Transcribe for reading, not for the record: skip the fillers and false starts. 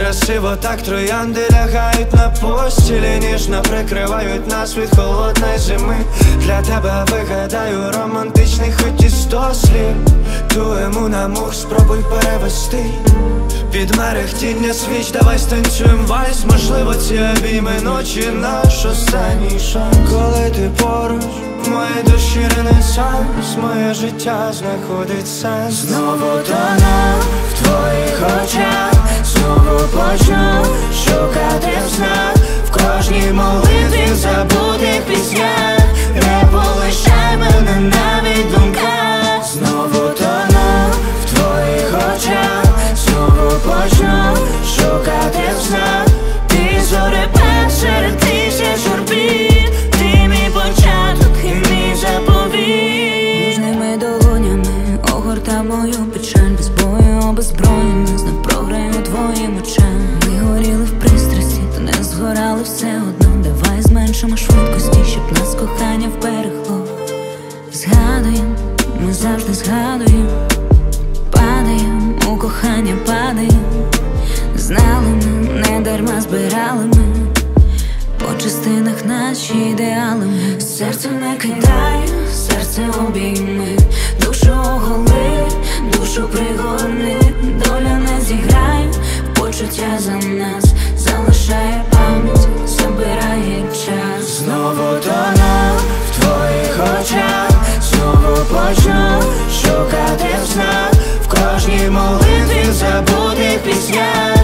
красиво, так троянди лягають на постілі, ніжно прикривають нас від холодної зими. Для тебе вигадаю романтичний хоч і 100 слів. Ту ему на мух спробуй перевести. Під мерехтіння свіч давай станцюєм вальс. Можливо ці обійми ночі наш останній шанс. Коли ти поруч, в моїй душі ренесанс, моє життя знаходить сенс. Знову тону в твоїх очах, знову почну шукати в снах, в кожній молитві, в забутих піснях. Не полишай мене навіть думках. Знову тону в твоїх очах, знову почну шукати в снах. Ти зорепад серед тисяч орбіт, ти мій початок і мій заповіт. Ніжними долонями огорта мою печаль, без бою обезброєна, знов програю твоїм очам. Ми горіли в пристрасті, та не згорали все одно. Давай зменшимо швидкості, щоб нас кохання вберегло. Згадуєм, ми завжди згадуєм, падаєм, у кохання падаєм. Знали ми, не дарма збирали ми по частинах наші ідеали ми. Серце не кидай, серце обійми, душу оголи, душу пригорни. Доля не зіграє, почуття за нас залишає пам'ять, забирає час. Знову тону в твоїх очах, знову почну шукати в снах, в кожній молитві, в забутих піснях.